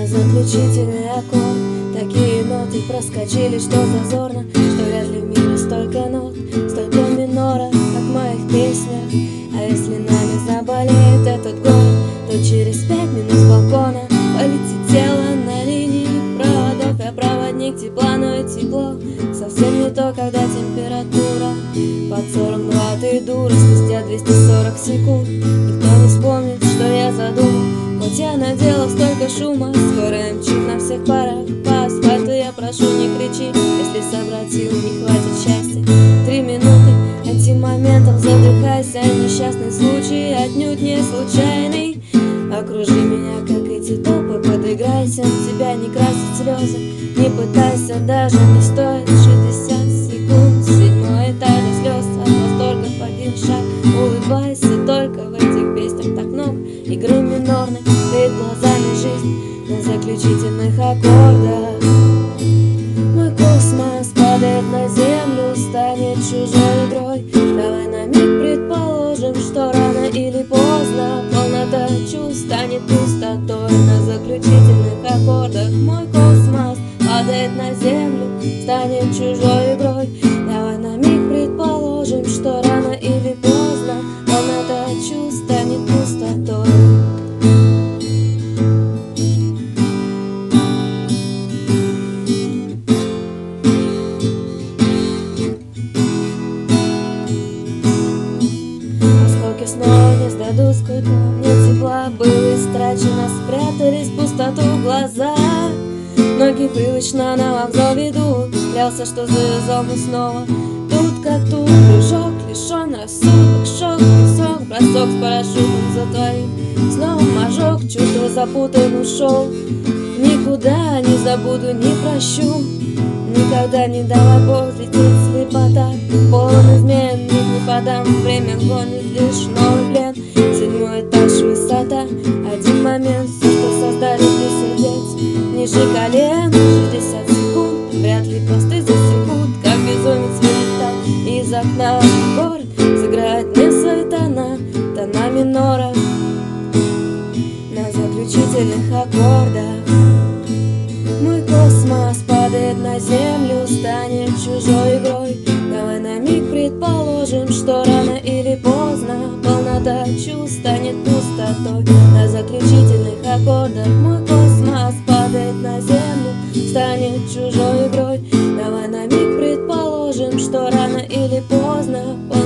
заключительный аккорд. Такие ноты проскочили, что зазорно, что вряд ли в мире столько нот, столько минора, как в моих песнях. А если нами заболеет этот город, то через 5 минут с балкона полетит тело на линии проводов. Я проводник тепла, но и тепло совсем не то, когда температура под 42. Ты дура, спустя 240 секунд никто не вспомнит, что я задумал. Хоть я надела столько шума, скоро я мчусь на всех парах по асфальту. Я прошу, не кричи, если собрать сил не хватит счастья. 3 минуты этим моментом задыхайся. Несчастный случай отнюдь не случайный. Окружи меня, как эти толпы, подыграйся. Тебя не красят слезы, не пытайся, даже не стоит. 60 секунд, 7-й этаж слез, от восторга в один шаг. Улыбайся, только в этих песнях так много игры минорной. Перед глазами жизнь на заключительных аккордах. Мой космос падает на землю, станет чужой игрой. Давай на миг предположим, что рано или поздно полнота чувств станет пустотой. На заключительных аккордах мой космос падает на землю, станет чужой игрой. Давай на миг предположим, что рано или поздно полнота чувств станет пустотой. Снова не сдадут, сколько мне тепла было истрачено, спрятались в пустоту глаза. Ноги привычно на вокзал ведут, клялся, что завезем и снова тут как тут. Прыжок, лишен рассудок, шок, песок, бросок с парашютом за твоим. Снова мажок, чувство запутан, ушел. Никуда не забуду, не прощу. Никогда не дала Бог лететь слепота. Полон измен, не подам, время гонит лишь новый плен. 7-й этаж, высота, один момент, все, что создали для сердец ниже колен. 60 секунд, вряд ли просто засекут, как безумец вылетал из окна. Город сыграет мне свои тона, тона минора на заключительных аккордах. Мой космос падает на землю, станет чужой игрой. Давай на миг предположим, что рано или поздно полнота чувств станет пустотой. На заключительных аккордах мой космос падает на землю, станет чужой игрой. Давай на миг предположим, что рано или поздно